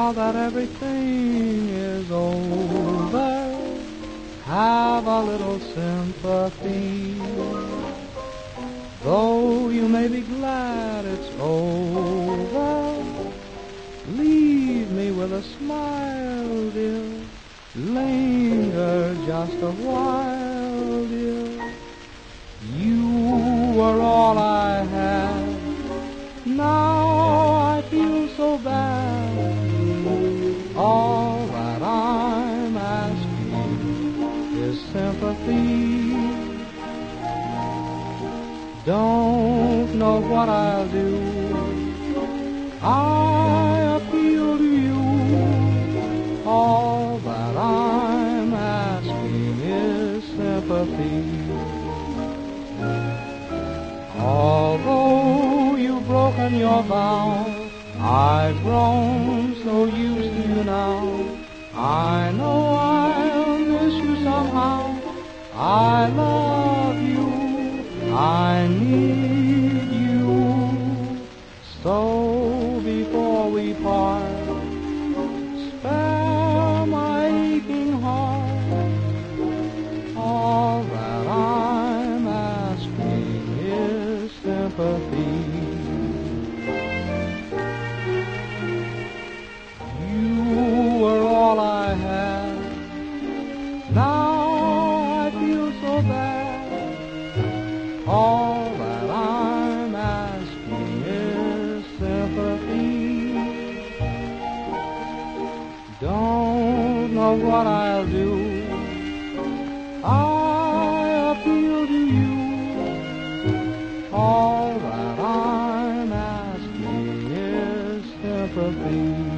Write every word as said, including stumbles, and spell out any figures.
now that everything is over, have a little sympathy. Though you may be glad it's over, leave me with a smile, dear. Linger just a while, dear. You were all I had. Now I feel so bad. All that I'm asking is sympathy. Don't know what I'll do. I appeal to you. All that I'm asking is sympathy. Although you've broken your vow, I've grown so used to you now. I know I'll miss you somehow. I love you, I need you. So before we part, spare my aching heart. All that I'm asking is sympathy. You were all I had. Now I feel so bad. All that I'm asking is sympathy. Don't know what I'll do. I appeal to you. All that I'm asking is sympathy.